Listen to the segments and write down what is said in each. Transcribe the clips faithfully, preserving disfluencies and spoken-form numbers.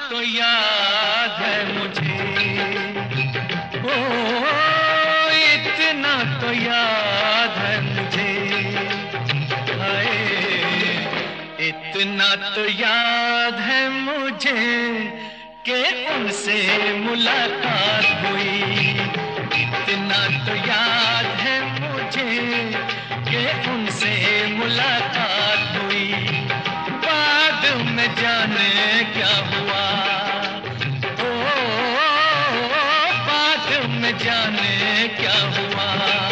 तो याद है मुझे, ओ इतना तो याद है मुझे, हाय इतना तो याद है मुझे कि उनसे मुलाकात हुई। इतना तो याद है मुझे कि उनसे मुलाकात हुई। बाद में जाने क्या हुआ, ओ बाद में जाने क्या हुआ,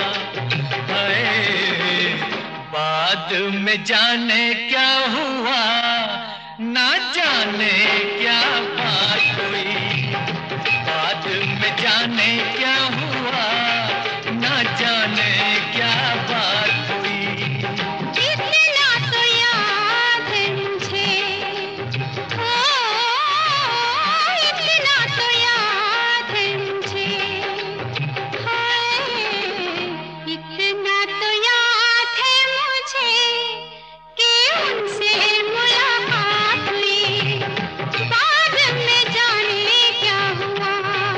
हाय बाद में जाने क्या हुआ, ना जाने क्या बात हुई। बाद में जाने क्या हुआ, ना जाने क्या बात हुई। इतना तो याद है मुझे, ओ इतना तो याद है मुझे, हाय इतना तो याद है मुझे कि उनसे मुलाकात हुई। बाद में जाने क्या हुआ,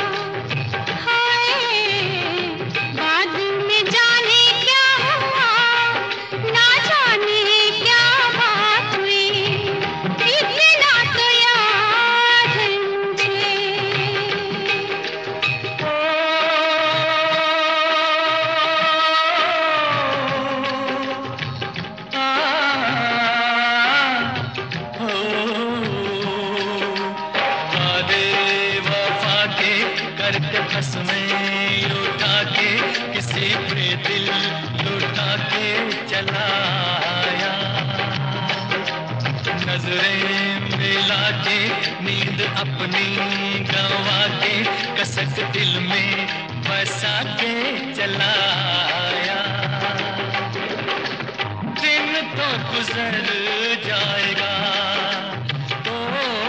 हाय बाद में जाने क्या हुआ, ना जाने क्या बात हुई। इतना तो याद है मुझे। करके बस में उठा के किसी पे दिल लुटा के चला आया। नजरें मिला के नींद अपनी गंवा के कसक दिल में बसा के चला आया। दिन तो गुजर जाएगा, ओ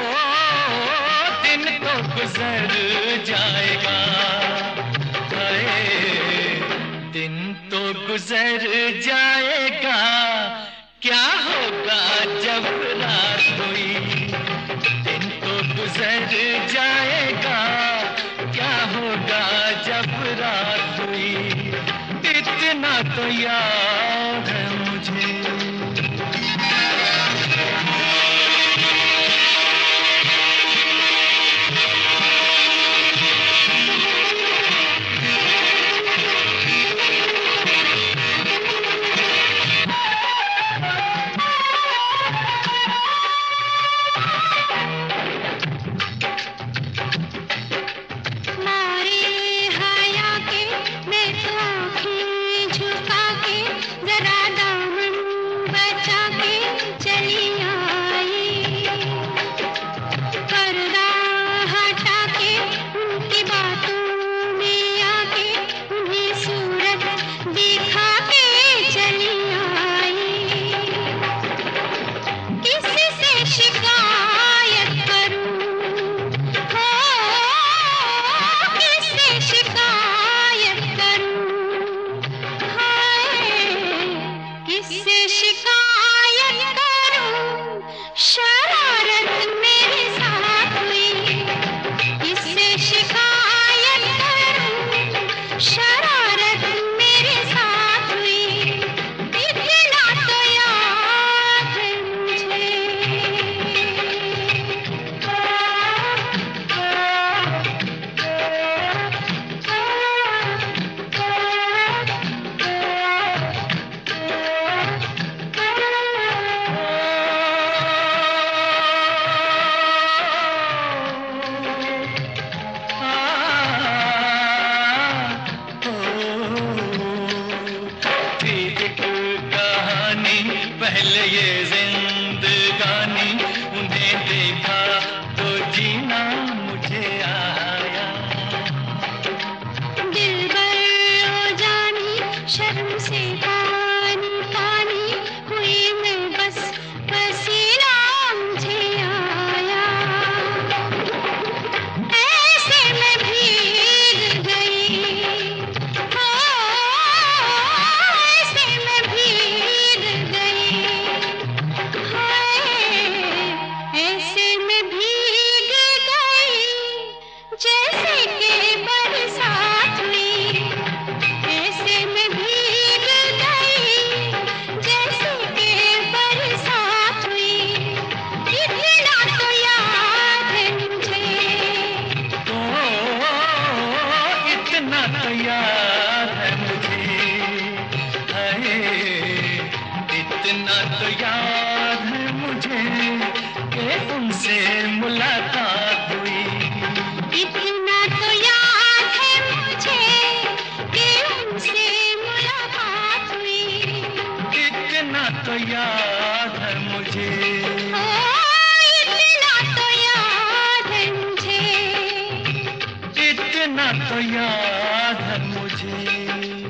दिन तो गुजर जाएगा, हाय दिन तो गुजर जाएगा, क्या होगा जब रात हुई। दिन तो गुजर जाएगा, क्या होगा जब रात हुई। इतना तो याद है मुझे। उनसे मुलाकात हुई। इतना तो याद है मुझे कि उनसे मुलाकात हुई। इतना तो याद है मुझे, ओ, इतना तो याद है मुझे। इतना तो याद है मुझे।